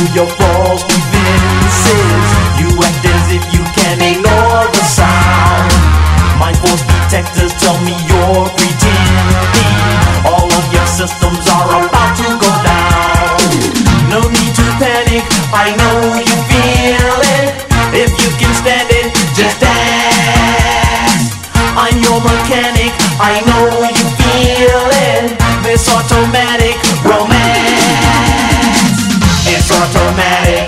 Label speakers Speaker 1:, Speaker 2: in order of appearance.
Speaker 1: your false defenses. You act as if you can ignore the sound. My force detectors tell me you're pretending. All of your systems are about to go down. No need to panic, I know you feel it. If you can stand it, just dance. I'm your mechanic, I know you feel it. This automatic romance, it's automatic.